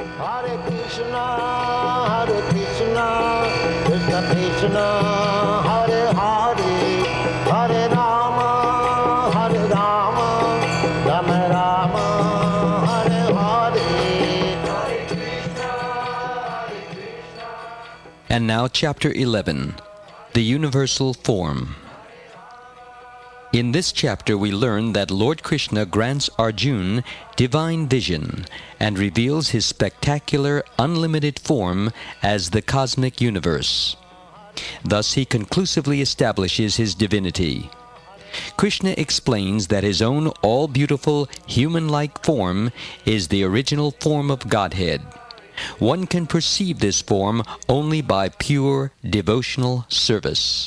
Hare Krishna, Krishna Krishna, Hare Hare, Hare Rama, Rama Rama, Hare Hare. And now chapter 11, the Universal Form. In this chapter we learn that Lord Krishna grants Arjuna divine vision and reveals his spectacular, unlimited form as the cosmic universe. Thus he conclusively establishes his divinity. Krishna explains that his own all-beautiful, human-like form is the original form of Godhead. One can perceive this form only by pure devotional service.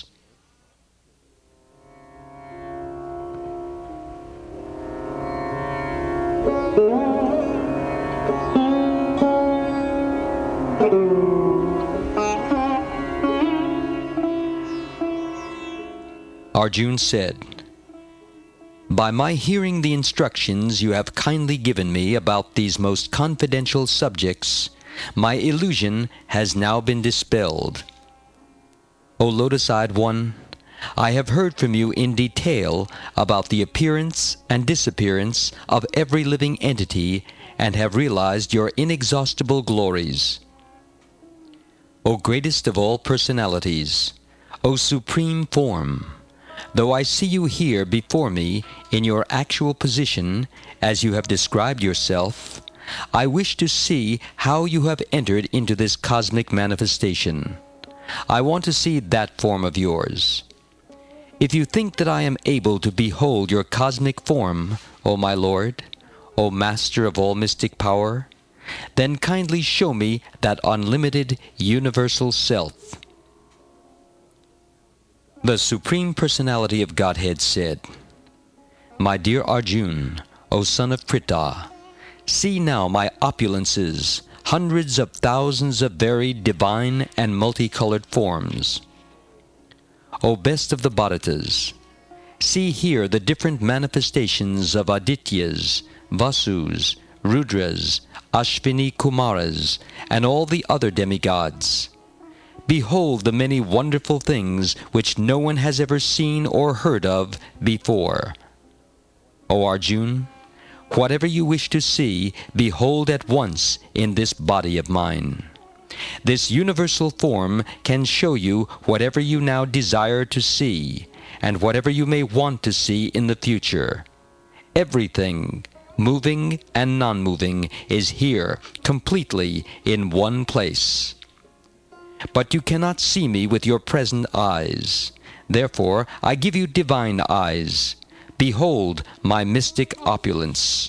Arjuna said, "By my hearing the instructions you have kindly given me about these most confidential subjects, my illusion has now been dispelled. O Lotus-eyed One, I have heard from you in detail about the appearance and disappearance of every living entity and have realized your inexhaustible glories. O greatest of all personalities, O supreme form, though I see you here before me in your actual position, as you have described yourself, I wish to see how you have entered into this cosmic manifestation. I want to see that form of yours. If you think that I am able to behold your cosmic form, O my Lord, O Master of all mystic power, then kindly show me that unlimited universal self." The Supreme Personality of Godhead said, "My dear Arjuna, O son of Pritha, see now my opulences, hundreds of thousands of varied divine and multicolored forms. O best of the Bharatas, see here the different manifestations of Adityas, Vasus, Rudras, Ashvini Kumaras, and all the other demigods. Behold the many wonderful things which no one has ever seen or heard of before. O Arjuna, whatever you wish to see, behold at once in this body of mine. This universal form can show you whatever you now desire to see, and whatever you may want to see in the future. Everything, moving and non-moving, is here completely in one place. But you cannot see me with your present eyes. Therefore I give you divine eyes. Behold my mystic opulence."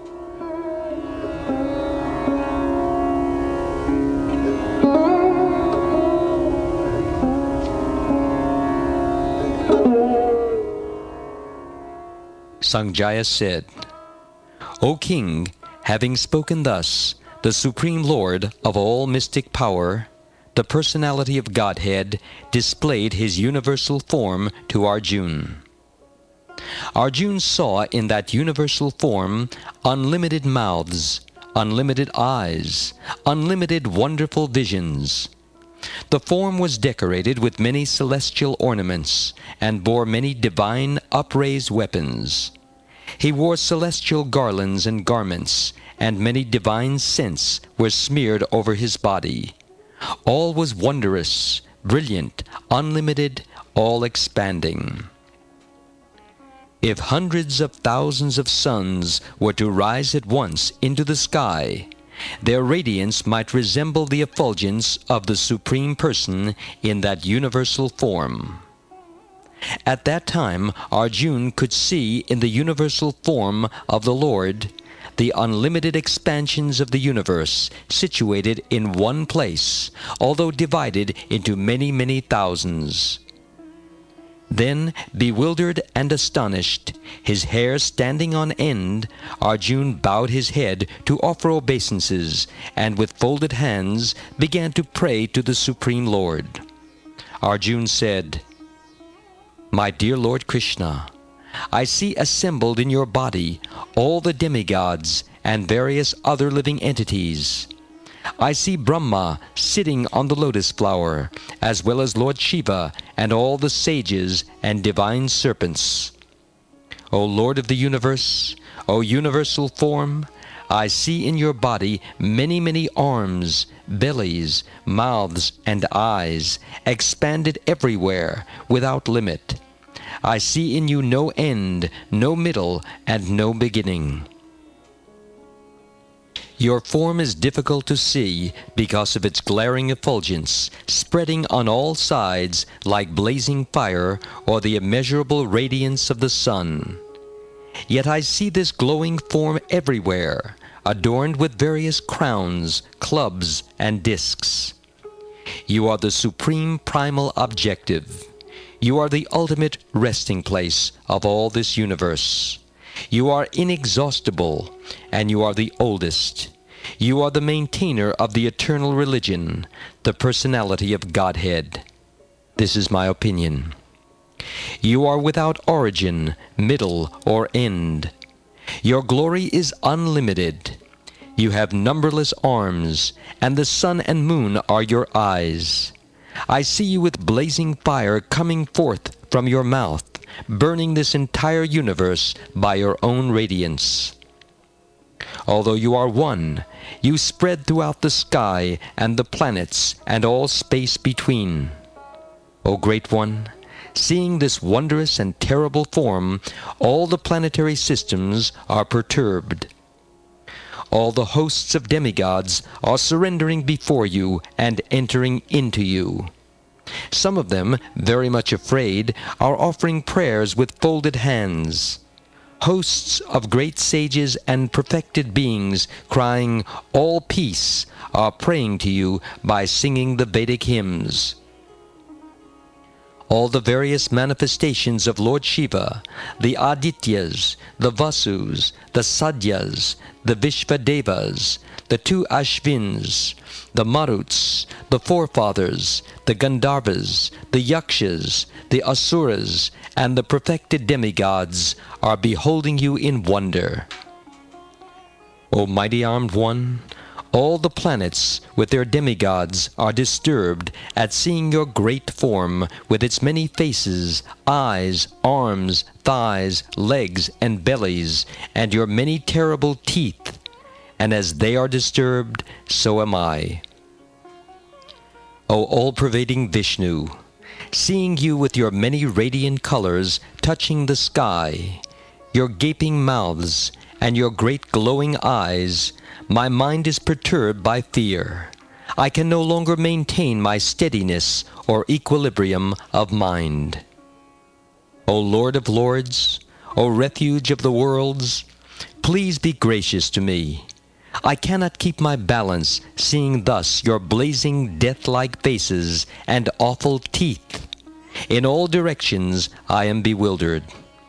Sanjaya said, "O King, having spoken thus, the Supreme Lord of all mystic power, the Personality of Godhead, displayed his universal form to Arjuna. Arjuna saw in that universal form unlimited mouths, unlimited eyes, unlimited wonderful visions. The form was decorated with many celestial ornaments, and bore many divine upraised weapons. He wore celestial garlands and garments, and many divine scents were smeared over his body. All was wondrous, brilliant, unlimited, all-expanding. If hundreds of thousands of suns were to rise at once into the sky, their radiance might resemble the effulgence of the Supreme Person in that universal form. At that time, Arjuna could see in the universal form of the Lord the unlimited expansions of the universe situated in one place, although divided into many, many thousands. Then, bewildered and astonished, his hair standing on end, Arjuna bowed his head to offer obeisances, and with folded hands began to pray to the Supreme Lord. Arjuna said, "My dear Lord Krishna, I see assembled in your body all the demigods and various other living entities. I see Brahma sitting on the lotus flower, as well as Lord Shiva and all the sages and divine serpents. O Lord of the universe, O universal form, I see in your body many, many arms, bellies, mouths, and eyes, expanded everywhere, without limit. I see in you no end, no middle, and no beginning. Your form is difficult to see because of its glaring effulgence, spreading on all sides like blazing fire or the immeasurable radiance of the sun. Yet I see this glowing form everywhere, adorned with various crowns, clubs, and discs. You are the supreme primal objective. You are the ultimate resting place of all this universe. You are inexhaustible, and you are the oldest. You are the maintainer of the eternal religion, the personality of Godhead. This is my opinion. You are without origin, middle, or end. Your glory is unlimited. You have numberless arms, and the sun and moon are your eyes. I see you with blazing fire coming forth from your mouth, burning this entire universe by your own radiance. Although you are one, you spread throughout the sky and the planets and all space between. O Great One, seeing this wondrous and terrible form, all the planetary systems are perturbed. All the hosts of demigods are surrendering before you and entering into you. Some of them, very much afraid, are offering prayers with folded hands. Hosts of great sages and perfected beings, crying, "All peace," are praying to you by singing the Vedic hymns. All the various manifestations of Lord Shiva, the Adityas, the Vasus, the Sadyas, the Vishvadevas, the two Ashvins, the Maruts, the Forefathers, the Gandharvas, the Yakshas, the Asuras, and the perfected demigods are beholding you in wonder. O mighty armed one, all the planets with their demigods are disturbed at seeing your great form with its many faces, eyes, arms, thighs, legs, and bellies, and your many terrible teeth. And as they are disturbed, so am I. O all-pervading Vishnu, seeing you with your many radiant colors touching the sky, your gaping mouths, and your great glowing eyes, my mind is perturbed by fear. I can no longer maintain my steadiness or equilibrium of mind. O Lord of Lords, O refuge of the worlds, please be gracious to me. I cannot keep my balance, seeing thus your blazing death-like faces and awful teeth. In all directions I am bewildered.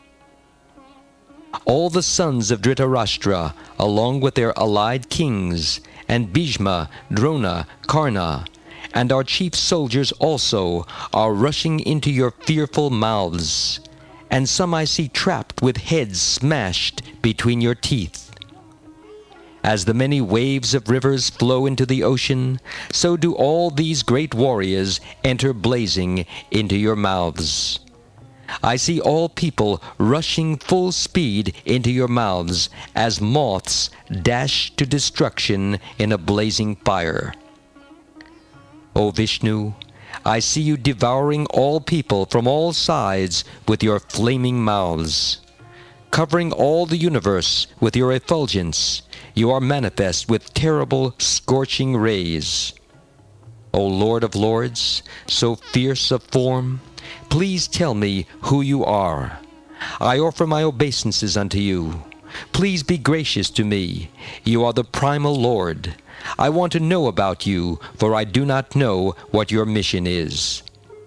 All the sons of Dhritarashtra, along with their allied kings, and Bhishma, Drona, Karna, and our chief soldiers also, are rushing into your fearful mouths, and some I see trapped with heads smashed between your teeth. As the many waves of rivers flow into the ocean, so do all these great warriors enter blazing into your mouths. I see all people rushing full speed into your mouths as moths dash to destruction in a blazing fire. O Vishnu, I see you devouring all people from all sides with your flaming mouths. Covering all the universe with your effulgence, you are manifest with terrible scorching rays. O Lord of Lords, so fierce of form, please tell me who you are. I offer my obeisances unto you. Please be gracious to me. You are the primal Lord. I want to know about you, for I do not know what your mission is.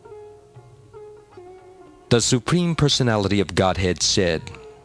The Supreme Personality of Godhead said,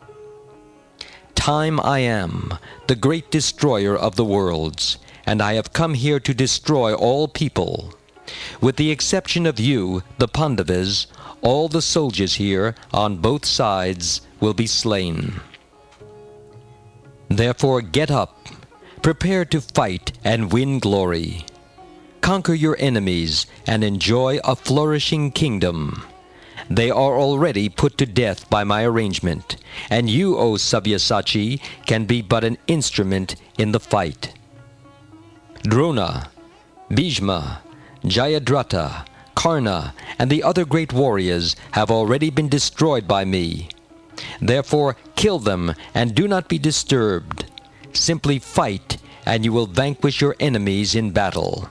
"Time I am, the great destroyer of the worlds, and I have come here to destroy all people. With the exception of you, the Pandavas, all the soldiers here, on both sides, will be slain. Therefore get up, Prepare to fight and win glory. Conquer your enemies and enjoy a flourishing kingdom. They are already put to death by my arrangement, and you, O Sabyasachi, can be but an instrument in the fight. Drona, Bhishma, Jayadratha, Karna, and the other great warriors have already been destroyed by me. Therefore, kill them and do not be disturbed. Simply fight, and you will vanquish your enemies in battle.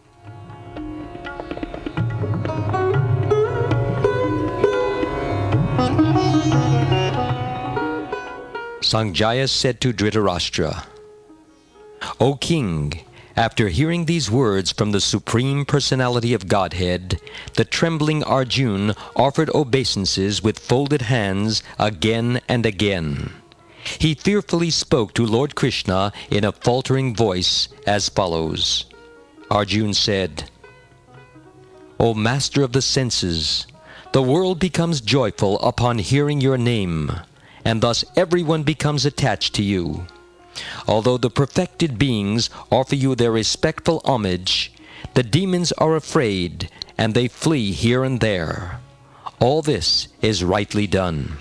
Sanjaya said to Dhritarashtra, O king, after hearing these words from the Supreme Personality of Godhead, the trembling Arjuna offered obeisances with folded hands again and again. He fearfully spoke to Lord Krishna in a faltering voice as follows. Arjuna said, O Master of the senses, the world becomes joyful upon hearing your name, and thus everyone becomes attached to you. Although the perfected beings offer you their respectful homage, the demons are afraid, and they flee here and there. All this is rightly done.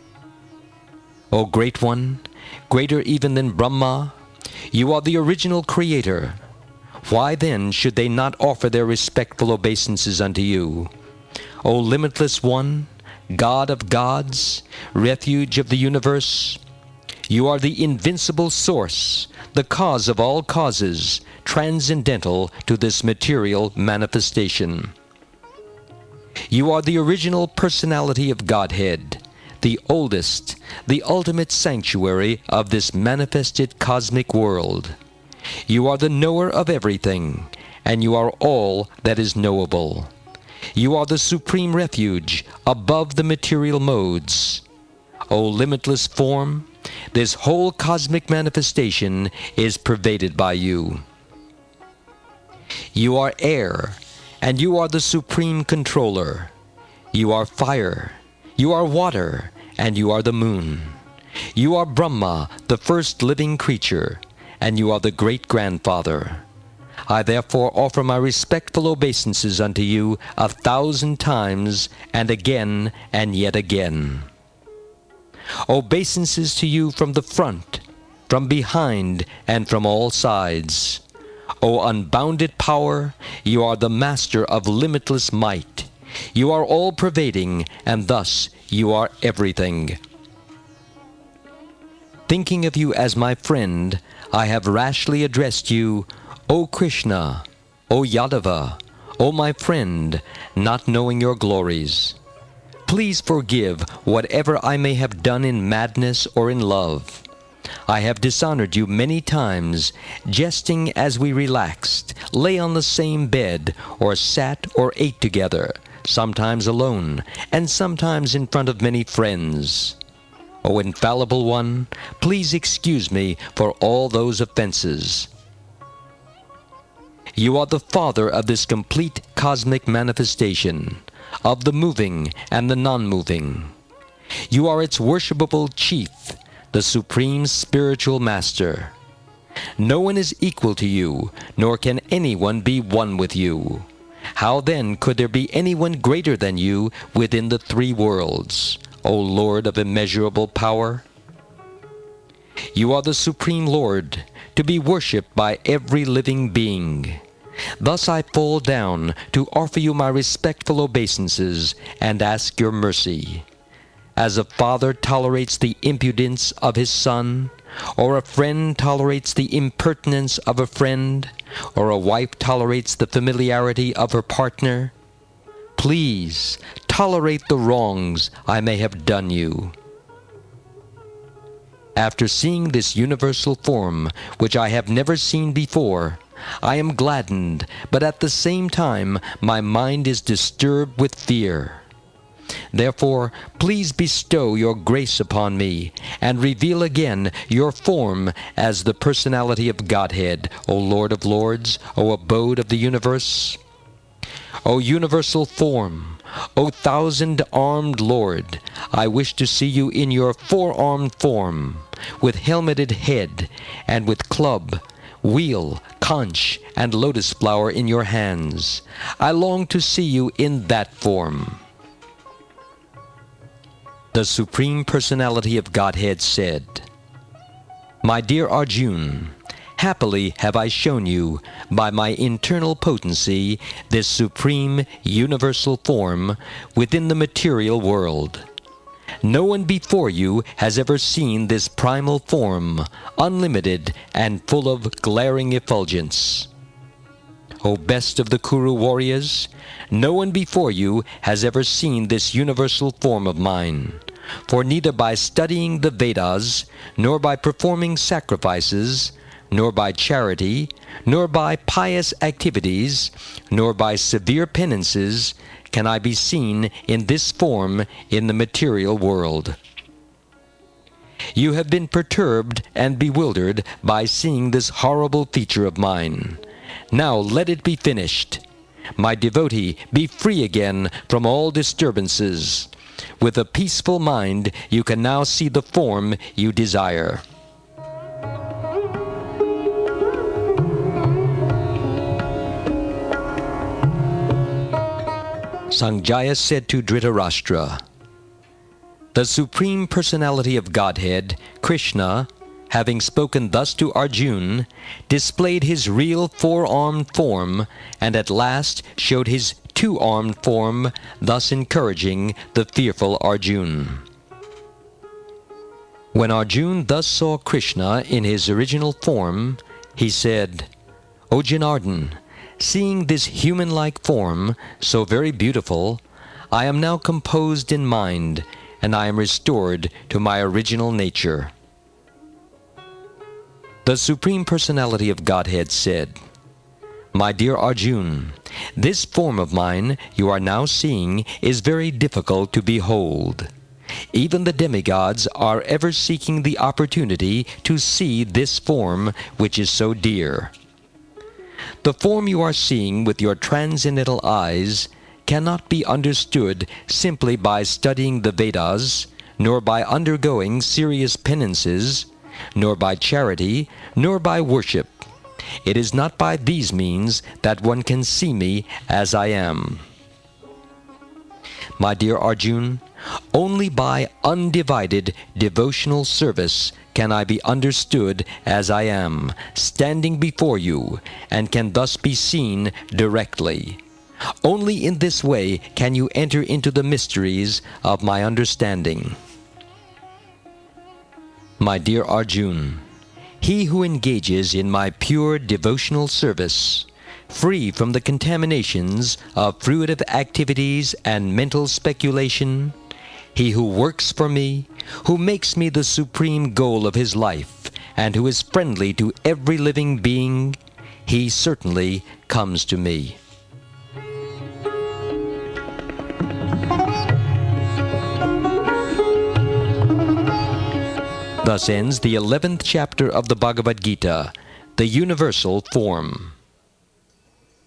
O Great One, greater even than Brahma, you are the original Creator. Why then should they not offer their respectful obeisances unto you? O Limitless One, God of gods, refuge of the universe, you are the invincible source, the cause of all causes, transcendental to this material manifestation. You are the original personality of Godhead, the oldest, the ultimate sanctuary of this manifested cosmic world. You are the knower of everything, and you are all that is knowable. You are the supreme refuge above the material modes. O limitless form, this whole cosmic manifestation is pervaded by you. You are air, and you are the supreme controller. You are fire, you are water, and you are the moon. You are Brahma, the first living creature, and you are the great-grandfather. I therefore offer my respectful obeisances unto you 1,000 times, and again, and yet again. Obeisances to you from the front, from behind, and from all sides. O unbounded power, you are the master of limitless might. You are all-pervading, and thus you are everything. Thinking of you as my friend, I have rashly addressed you, O Krishna, O Yadava, O my friend, not knowing your glories. Please forgive whatever I may have done in madness or in love. I have dishonored you many times, jesting as we relaxed, lay on the same bed, or sat or ate together, sometimes alone, and sometimes in front of many friends. O infallible one, please excuse me for all those offenses. You are the Father of this complete cosmic manifestation, of the moving and the non-moving. You are its worshipable chief, the supreme spiritual master. No one is equal to you, nor can anyone be one with you. How then could there be anyone greater than you within the three worlds, O Lord of immeasurable power? You are the Supreme Lord, to be worshipped by every living being. Thus I fall down to offer you my respectful obeisances and ask your mercy. As a father tolerates the impudence of his son, or a friend tolerates the impertinence of a friend, or a wife tolerates the familiarity of her partner, please tolerate the wrongs I may have done you. After seeing this universal form, which I have never seen before, I am gladdened, but at the same time my mind is disturbed with fear. Therefore, please bestow your grace upon me, and reveal again your form as the personality of Godhead, O Lord of Lords, O abode of the universe. O universal form, O thousand-armed Lord, I wish to see you in your four-armed form, with helmeted head, and with club, wheel, conch, and lotus flower in your hands. I long to see you in that form." The Supreme Personality of Godhead said, "My dear Arjun, happily have I shown you, by my internal potency, this supreme universal form within the material world. No one before you has ever seen this primal form, unlimited and full of glaring effulgence. O best of the Kuru warriors, no one before you has ever seen this universal form of mine. For neither by studying the Vedas, nor by performing sacrifices, nor by charity, nor by pious activities, nor by severe penances, can I be seen in this form in the material world. You have been perturbed and bewildered by seeing this horrible feature of mine. Now let it be finished. My devotee, be free again from all disturbances. With a peaceful mind, you can now see the form you desire." Sanjaya said to Dhritarashtra, "The Supreme Personality of Godhead, Krishna, having spoken thus to Arjun, displayed his real four-armed form, and at last showed his two-armed form, thus encouraging the fearful Arjun. When Arjun thus saw Krishna in his original form, he said, 'O Janardhan, seeing this human-like form, so very beautiful, I am now composed in mind, and I am restored to my original nature.'" The Supreme Personality of Godhead said, "My dear Arjun, this form of mine you are now seeing is very difficult to behold. Even the demigods are ever seeking the opportunity to see this form which is so dear. The form you are seeing with your transcendental eyes cannot be understood simply by studying the Vedas, nor by undergoing serious penances, nor by charity, nor by worship. It is not by these means that one can see me as I am. My dear Arjun, only by undivided devotional service can I be understood as I am, standing before you, and can thus be seen directly. Only in this way can you enter into the mysteries of my understanding. My dear Arjun, he who engages in my pure devotional service, free from the contaminations of fruitive activities and mental speculation, he who works for me, who makes me the supreme goal of his life, and who is friendly to every living being, he certainly comes to me. Thus ends the 11th chapter of the Bhagavad Gita, the Universal Form.